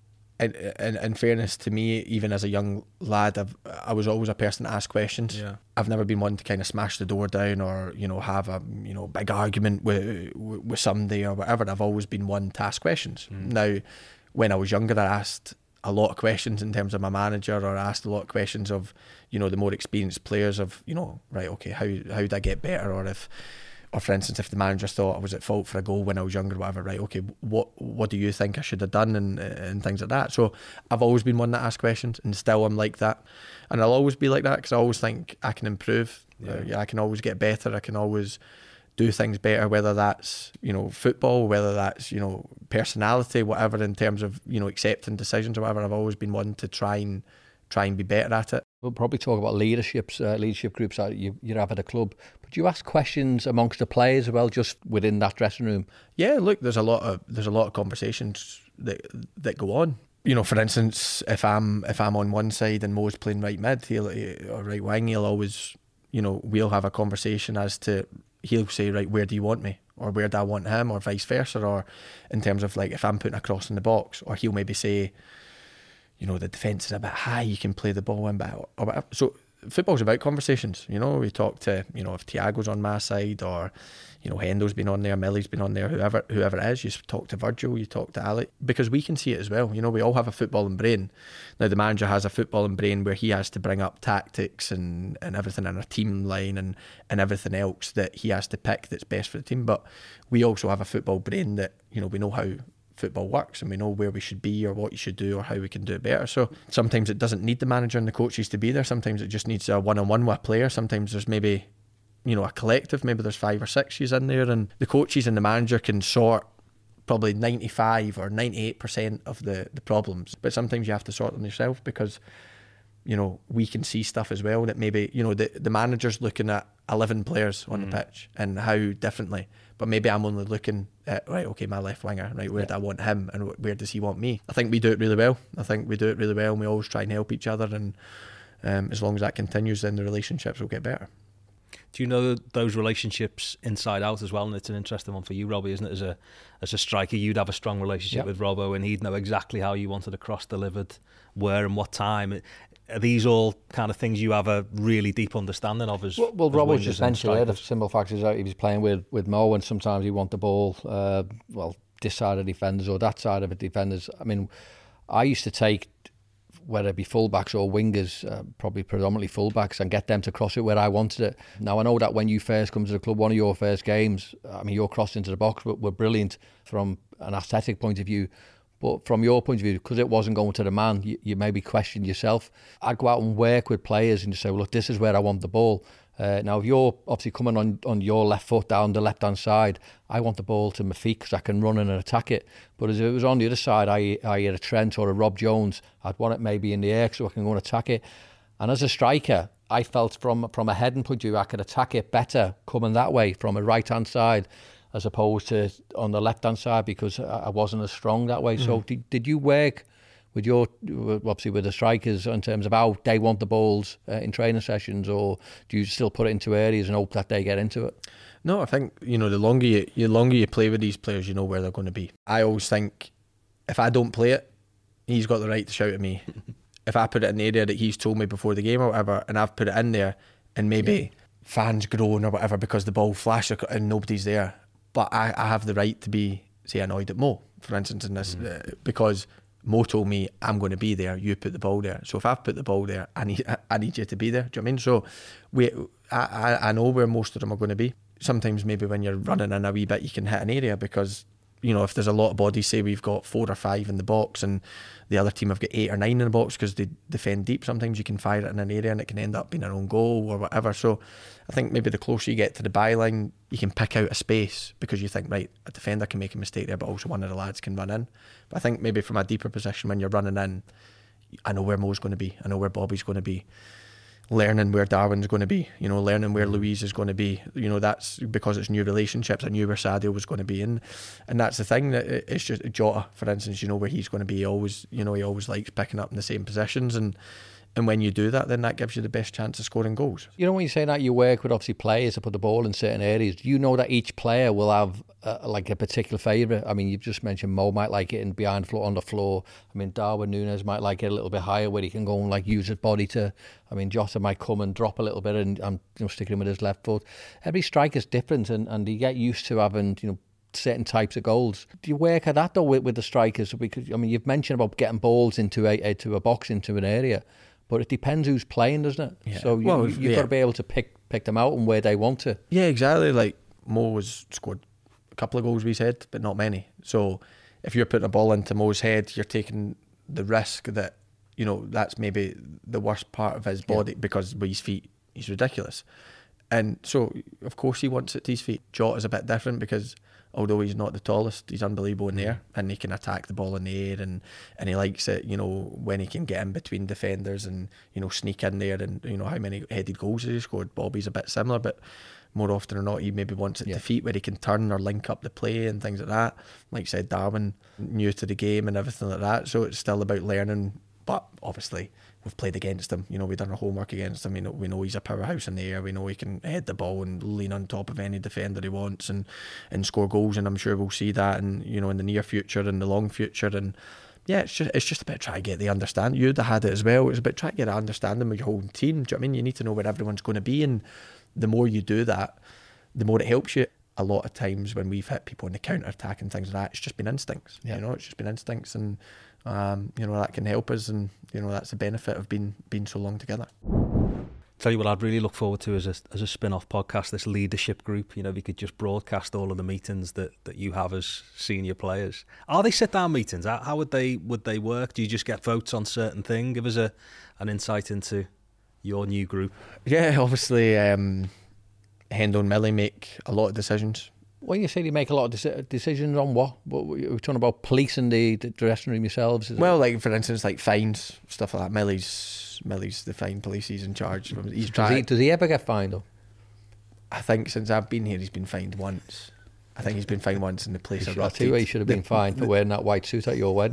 in fairness to me, even as a young lad, I was always a person to ask questions. Yeah. I've never been one to kind of smash the door down or, you know, have a, you know, big argument with somebody or whatever. I've always been one to ask questions. Now, when I was younger, I asked a lot of questions in terms of my manager, or I asked a lot of questions of, you know, the more experienced players of, you know, right, okay, how do I get better? Or for instance, if the manager thought I was at fault for a goal when I was younger, whatever, right, okay, what do you think I should have done, and things like that. So I've always been one that asks questions, and still I'm like that, and I'll always be like that, because I always think I can improve. I can always get better. I can always do things better, whether that's, you know, football, whether that's, you know, personality, whatever, in terms of, you know, accepting decisions or whatever. I've always been one to try and be better at it. We'll probably talk about leadership groups that you have at a club. But do you ask questions amongst the players as well, just within that dressing room? Yeah, look, there's a lot of conversations that go on. You know, for instance, if I'm on one side and Mo's playing right mid, or right wing, he'll always, you know, we'll have a conversation as to, he'll say, right, where do you want me, or where do I want him, or vice versa, or in terms of, like, if I'm putting a cross in the box, or he'll maybe say, you know, the defence is a bit high, you can play the ball in, or whatever. So football's about conversations. You know, we talk to, you know, if Thiago's on my side, or, you know, Hendo's been on there, Millie's been on there, whoever it is, you talk to Virgil, you talk to Alec, because we can see it as well. You know, we all have a footballing brain. Now, the manager has a footballing brain where he has to bring up tactics and everything in a team line and everything else that he has to pick that's best for the team. But we also have a football brain that, you know, we know how football works and we know where we should be or what you should do or how we can do it better. So sometimes it doesn't need the manager and the coaches to be there. Sometimes it just needs a one-on-one with a player. Sometimes there's maybe, you know, a collective, maybe there's 5 or 6 in there, and the coaches and the manager can sort probably 95 or 98% of the problems, but sometimes you have to sort them yourself, because, you know, we can see stuff as well that maybe, you know, the manager's looking at 11 players on the pitch and how differently, but maybe I'm only looking at, right, okay, my left winger, right, where do I want him and where does he want me? I think we do it really well. And we always try and help each other, and as long as that continues, then the relationships will get better. Do you know those relationships inside out as well? And it's an interesting one for you, Robbie, isn't it? As a striker, you'd have a strong relationship with Robbo, and he'd know exactly how you wanted a cross delivered, where and what time. Are these all kind of things you have a really deep understanding of? Well, Robbo's just mentioned there, the simple fact is that he was playing with Mo, and sometimes he want the ball, this side of defenders or that side of the defenders. I mean, I used to take, whether it be fullbacks or wingers, probably predominantly fullbacks, and get them to cross it where I wanted it. Now, I know that when you first come to the club, one of your first games, I mean, your cross into the box were brilliant from an aesthetic point of view. But from your point of view, because it wasn't going to the man, you maybe question yourself. I'd go out and work with players and just say, well, look, this is where I want the ball. Now, if you're obviously coming on your left foot down the left-hand side, I want the ball to my feet because I can run in and attack it. But as if it was on the other side, I had a Trent or a Rob Jones, I'd want it maybe in the air so I can go and attack it. And as a striker, I felt from a heading point of view, I could attack it better coming that way from a right-hand side as opposed to on the left-hand side, because I wasn't as strong that way. So did you work with with the strikers in terms of how they want the balls in training sessions, or do you still put it into areas and hope that they get into it? No, I think, you know, the longer you play with these players, you know where they're going to be. I always think, if I don't play it, he's got the right to shout at me. If I put it in the area that he's told me before the game or whatever, and I've put it in there, and maybe fans groan or whatever because the ball flashed and nobody's there, but I have the right to be, say, annoyed at Mo, for instance, in this, because Mo told me, I'm going to be there, you put the ball there. So if I've put the ball there, I need you to be there. Do you know what I mean? So I know where most of them are going to be. Sometimes maybe when you're running in a wee bit, you can hit an area because, you know, if there's a lot of bodies, say we've got 4 or 5 in the box and the other team have got 8 or 9 in the box because they defend deep, sometimes you can fire it in an area and it can end up being an own goal or whatever. So I think maybe the closer you get to the byline, you can pick out a space because you think, right, a defender can make a mistake there, but also one of the lads can run in. But I think maybe from a deeper position, when you're running in, I know where Mo's going to be, I know where Bobby's going to be, learning where Darwin's going to be, you know, learning where Louise is going to be, you know, that's because it's new relationships. I knew where Sadio was going to be in, and that's the thing, that it's just Jota, for instance, you know where he's going to be. He always likes picking up in the same positions, and when you do that, then that gives you the best chance of scoring goals. You know, when you say that you work with obviously players to put the ball in certain areas, do you know that each player will have like a particular favourite? I mean, you've just mentioned Mo might like it in behind floor, on the floor. I mean, Darwin Núñez might like it a little bit higher where he can go and like use his body to. I mean, Jota might come and drop a little bit and sticking him with his left foot. Every striker's different, and you get used to having, you know, certain types of goals. Do you work at that though with the strikers? Because I mean, you've mentioned about getting balls into a box, into an area. But it depends who's playing, doesn't it? Yeah. So you've got to be able to pick them out and where they want to. Yeah, exactly. Like Mo has scored a couple of goals with his head, but not many. So if you're putting a ball into Mo's head, you're taking the risk that, you know, that's maybe the worst part of his body, because with his feet, he's ridiculous. And so, of course, he wants it to his feet. Jota's a bit different because although he's not the tallest, he's unbelievable in the air, and he can attack the ball in the air, and he likes it, you know, when he can get in between defenders and, you know, sneak in there. And, you know, how many headed goals has he scored? Bobby's a bit similar, but more often than not, he maybe wants it to feet where he can turn or link up the play and things like that. Like I said, Darwin, new to the game and everything like that, so it's still about learning. But obviously, we've played against him. You know, we've done our homework against him. We know he's a powerhouse in the air. We know he can head the ball and lean on top of any defender he wants and score goals. And I'm sure we'll see that in the near future and the long future. And yeah, it's just about trying to get the understand. You'd have had it as well. It's about trying to get an understanding with your whole team. Do you know what I mean? You need to know where everyone's going to be, and the more you do that, the more it helps you. A lot of times when we've hit people in the counter attack and things like that, it's just been instincts. Yeah. You know, it's just been instincts, and you know, that can help us, and you know, that's the benefit of being so long together. Tell you what, I'd really look forward to as a spin-off podcast, this leadership group. You know, if you could just broadcast all of the meetings that you have as senior players. Are they sit-down meetings? How would they work? Do you just get votes on certain things? Give us an insight into your new group. Yeah, obviously, Hendo and Millie make a lot of decisions. When you say you make a lot of decisions on what? What were you talking about? Policing the dressing room yourselves? Well, like for instance, like fines, stuff like that. Millie's the fine police. He's in charge. Does he ever get fined though? I think since I've been here, he's been fined once. I think he's been fined once, and the place erupted. I tell you, he should have been fined for wearing that white suit at your wedding.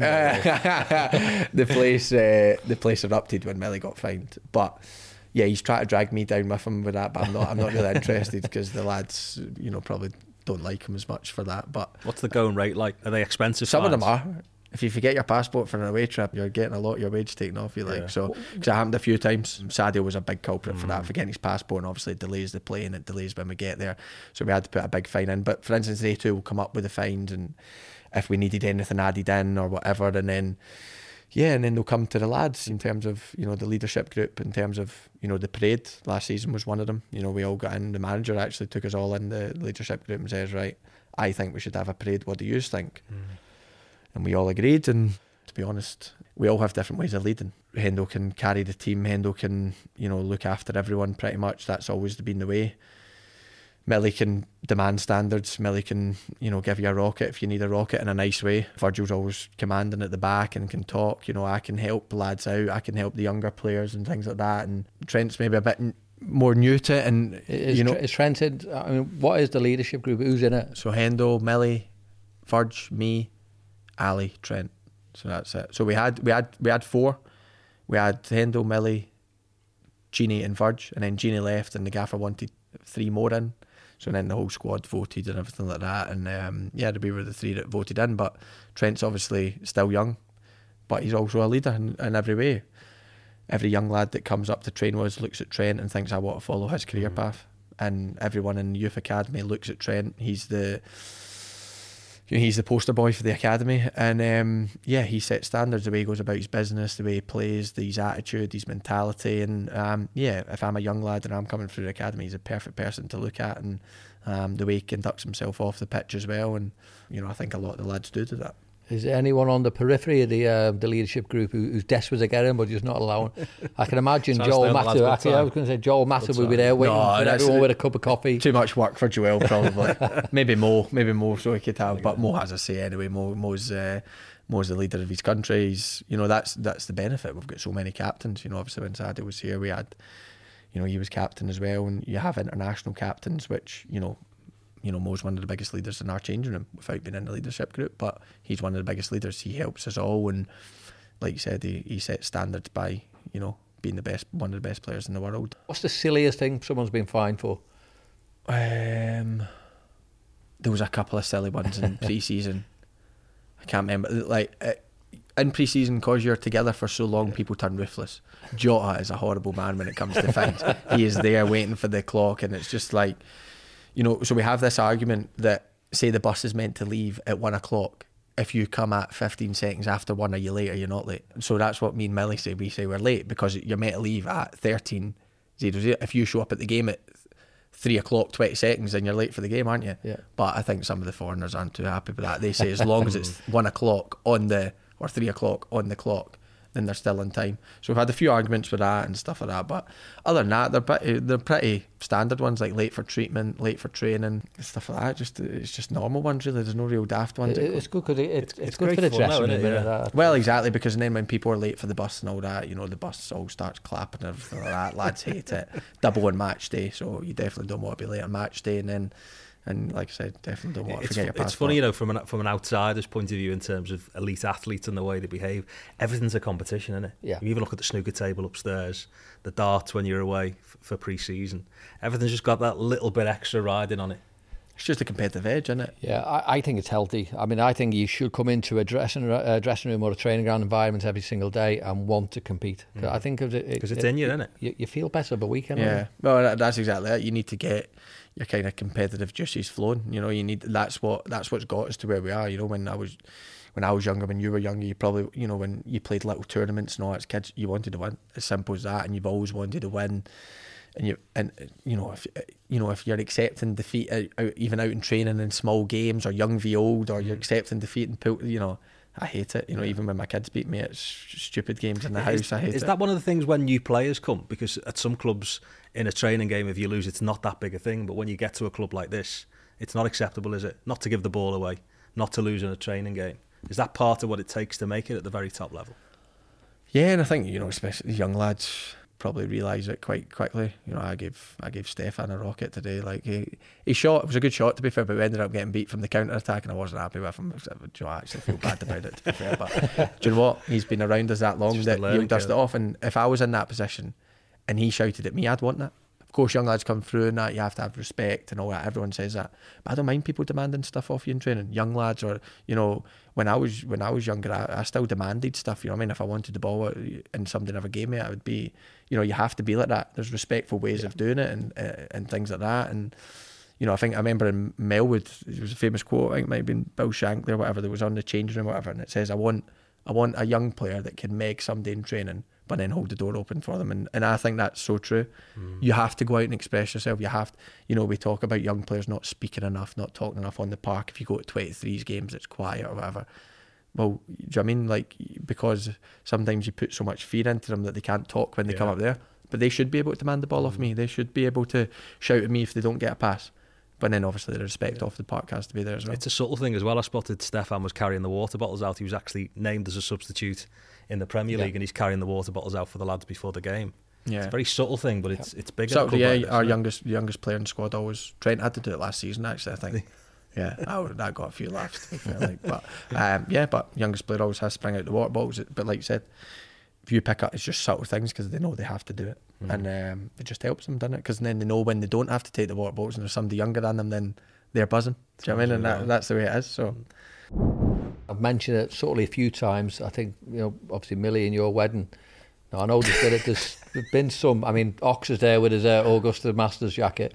The place erupted when Millie got fined, but. Yeah, he's trying to drag me down with him with that, but I'm not really interested because the lads, you know, probably don't like him as much for that. But what's the going rate like? Are they expensive? Some fines? of them are. If you forget your passport for an away trip, you're getting a lot of your wage taken off you. Like Yeah. so, because it happened a few times. Sadio was a big culprit for that, forgetting his passport, and obviously it delays the plane, it delays when we get there. So we had to put a big fine in. But for instance, they too will come up with the fines, and if we needed anything added in or whatever, and then. Yeah, and then they'll come to the lads in terms of, you know, the leadership group, in terms of, you know, the parade. Last season was one of them. You know, we all got in. The manager actually took us all in the leadership group and says, right, I think we should have a parade. What do you think? And we all agreed. And to be honest, we all have different ways of leading. Hendo can carry the team. Hendo can, you know, look after everyone pretty much. That's always been the way. Millie can demand standards. Millie can, you know, give you a rocket if you need a rocket in a nice way. Virgil's always commanding at the back and can talk. You know, I can help lads out. I can help the younger players and things like that. And Trent's maybe a bit more new to it. And is Trent in, I mean, what is the leadership group? Who's in it? So Hendo, Millie, Virg, me, Ali, Trent. So that's it. So we had four. We had Hendo, Millie, Genie, and Virg, and then Genie left, and the gaffer wanted three more in. So then the whole squad voted and everything like that, and yeah, we were the three that voted in. But Trent's obviously still young, but he's also a leader in every way. Every young lad that comes up to train with us looks at Trent and thinks, I want to follow his career path. And everyone in the youth academy looks at Trent. He's the poster boy for the academy, and yeah, he sets standards, the way he goes about his business, the way he plays, his attitude, his mentality, and yeah, if I'm a young lad and I'm coming through the academy, he's a perfect person to look at, and the way he conducts himself off the pitch as well, and you know, I think a lot of the lads do that. Is there anyone on the periphery of the leadership group who's desperate to get in but just not allowing? I can imagine Joel Matthew. Actually, I was going to say Joel Matthew would be there waiting for everyone with a cup of coffee. Too much work for Joel, probably. maybe Mo, so he could have. But Mo has a say anyway. Mo's the leader of his country. He's, you know, that's the benefit. We've got so many captains. You know, obviously when Sadio was here, we had, you know, he was captain as well, and you have international captains, which you know, Mo's one of the biggest leaders in our changing room without being in the leadership group, but he's one of the biggest leaders. He helps us all, and like you said, he sets standards by, you know, being one of the best players in the world. What's the silliest thing someone's been fined for? There was a couple of silly ones in pre-season. I can't remember. Like in pre-season, because you're together for so long, people turn ruthless. Jota is a horrible man when it comes to fines. He is there waiting for the clock, and it's just like, you know, so we have this argument that, say the bus is meant to leave at 1 o'clock. If you come at 15 seconds after 1, are you late or you're not late? So that's what me and Millie say. We say we're late because you're meant to leave at 13:00. If you show up at the game at 3 o'clock, 20 seconds, then you're late for the game, aren't you? Yeah. But I think some of the foreigners aren't too happy with that. They say as long as it's 1 o'clock or 3 o'clock on the clock, then they're still in time. So we've had a few arguments with that and stuff like that, but other than that, they're pretty standard ones, like late for treatment, late for training, stuff like that. It's just normal ones, really. There's no real daft ones. It's good because it's good for the dressing room. Yeah. Well, exactly, because then when people are late for the bus and all that, you know, the bus all starts clapping and everything like that. Lads hate it. Double on match day, so you definitely don't want to be late on match day, and like I said, definitely don't want to forget your passport. It's funny, you know, from an outsider's point of view, in terms of elite athletes and the way they behave, everything's a competition, isn't it? Yeah. You even look at the snooker table upstairs, the darts when you're away for pre-season. Everything's just got that little bit extra riding on it. It's just a competitive edge, isn't it? Yeah, I think it's healthy. I mean, I think you should come into a dressing room or a training ground environment every single day and want to compete. I think because it's in you, isn't it? You feel better the weekend. Yeah, well, that's exactly it. You need to get your kind of competitive juices flowing. You know, you need that's what's got us to where we are. You know, when I was younger, when you were younger, you probably, you know, when you played little tournaments and all, as kids, you wanted to win. As simple as that, and you've always wanted to win. And if you're accepting defeat even out in training in small games or young v old, or you're accepting defeat in pool, you know, I hate it. You know, even when my kids beat me at stupid games in the house, I hate it. Is that one of the things when new players come? Because at some clubs in a training game, if you lose, it's not that big a thing. But when you get to a club like this, it's not acceptable, is it? Not to give the ball away, not to lose in a training game. Is that part of what it takes to make it at the very top level? Yeah, and I think, you know, especially the young lads probably realise it quite quickly. You know, I gave Stefan a rocket today. Like he shot, it was a good shot to be fair, but we ended up getting beat from the counter attack, and I wasn't happy with him. You know, I actually feel bad about it, to be fair. But do you know what? He's been around us that long that he'll dust it off. And if I was in that position and he shouted at me, I'd want that. Of course, young lads come through and that, you have to have respect and all that. Everyone says that, but I don't mind people demanding stuff off you in training. Young lads, or you know, when I was younger, I still demanded stuff. You know what I mean? If I wanted the ball and somebody never gave me it, I would be, you know, you have to be like that. There's respectful ways of doing it and things like that. And you know, I remember in Melwood, it was a famous quote. I think it might have been Bill Shankly or whatever that was on the change room or whatever, and it says, I want a young player that can meg somebody in training, but then hold the door open for them. And I think that's so true. You have to go out and express yourself. You have to, you know, we talk about young players not speaking enough, not talking enough on the park. If you go to 23's games, it's quiet or whatever. Well, do you know what I mean? Like, because sometimes you put so much fear into them that they can't talk when they come up there. But they should be able to demand the ball off me. They should be able to shout at me if they don't get a pass. But then obviously the respect off the park has to be there as well. It's a subtle thing as well. I spotted Stefan was carrying the water bottles out. He was actually named as a substitute in the Premier League, and he's carrying the water bottles out for the lads before the game. Yeah, it's a very subtle thing, but it's bigger. So yeah, our youngest player in the squad always Trent had to do it last season. Actually, I think. Yeah, that got a few laughs. To be fair, like, but youngest player always has to bring out the water bottles. But like you said, if you pick up, it's just subtle things because they know they have to do it, and it just helps them, doesn't it? Because then they know when they don't have to take the water bottles and there's somebody younger than them, then they're buzzing. Do you know what I mean? And that's the way it is. So. I've mentioned it certainly a few times. I think, you know, obviously Millie in your wedding. Now I know there's been some. I mean, Ox is there with his Augusta Masters jacket.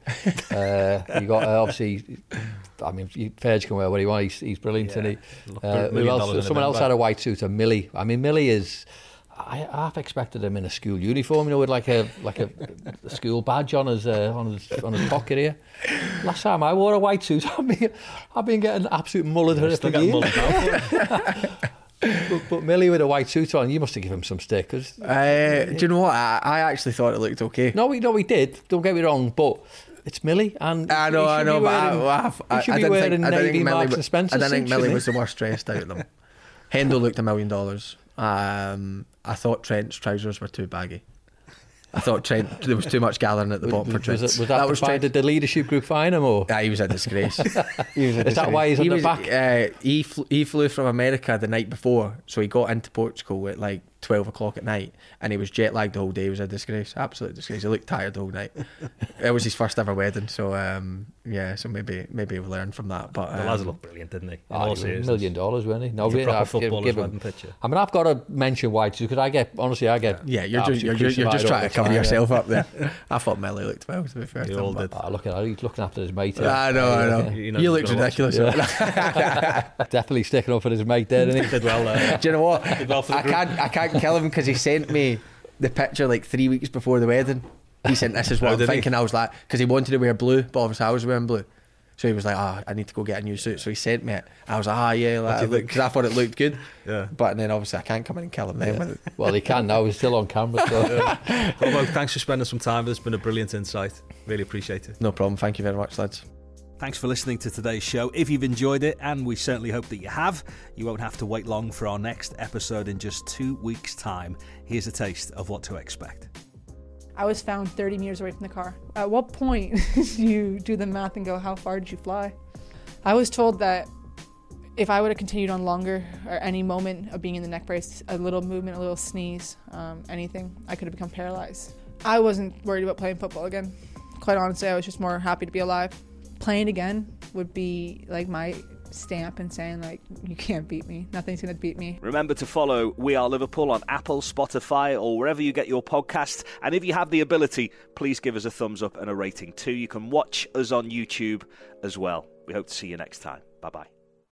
You got obviously. I mean, Ferge can wear what he wants. He's brilliant, isn't he? Who else? Someone else had a white suit. And Millie. I mean, Millie is. I half expected him in a school uniform, you know, with like a school badge on his pocket here. Last time I wore a white suit, I've been getting absolute mullered for years. But Millie with a white suit on, you must have given him some stickers. Do you know what? I actually thought it looked okay. No, we did. Don't get me wrong, but it's Millie, and I know, but he should be wearing navy Marks and Spencer. I don't think Millie was the worst dressed out of them. Hendo looked $1 million. I thought Trent's trousers were too baggy. I thought there was too much gathering at the bottom for Trent. Was that Trent? Did the leadership group fine him? Or? He was a disgrace. Is that why he's on the back? He flew from America the night before, so he got into Portugal at like 12 o'clock at night, and he was jet lagged the whole day. He was a disgrace, absolute disgrace. He looked tired the whole night. It was his first ever wedding, so so maybe we'll learn from that. But the lads looked brilliant, didn't he? $1 million, wasn't he? No, really, proper footballer's wedding picture. I mean, I've got to mention white because I get. Yeah, you're just trying to cover yourself up there. I thought Millie looked well, to be fair. They all did. Look at he's looking after his mate. I know. You looked ridiculous. Definitely sticking up for his mate there, didn't he? Did well there. Do you know what? I can't kill him because he sent me the picture like 3 weeks before the wedding. He sent this as what I'm thinking. I was like, because he wanted to wear blue, but obviously I was wearing blue. So he was like, I need to go get a new suit. So he sent me it. I was like, because I thought it looked good. Yeah. But then obviously I can't come in and kill him then. Well, he can now. He's still on camera. So. Well, thanks for spending some time with us. It's been a brilliant insight. Really appreciate it. No problem. Thank you very much, lads. Thanks for listening to today's show. If you've enjoyed it, and we certainly hope that you have, you won't have to wait long for our next episode in just 2 weeks' time. Here's a taste of what to expect. I was found 30 meters away from the car. At what point do you do the math and go, how far did you fly? I was told that if I would have continued on longer, or any moment of being in the neck brace, a little movement, a little sneeze, anything, I could have become paralyzed. I wasn't worried about playing football again. Quite honestly, I was just more happy to be alive. Playing again, would be like my stamp and saying like, you can't beat me. Nothing's going to beat me. Remember to follow We Are Liverpool on Apple, Spotify, or wherever you get your podcasts. And if you have the ability, please give us a thumbs up and a rating too. You can watch us on YouTube as well. We hope to see you next time. Bye-bye.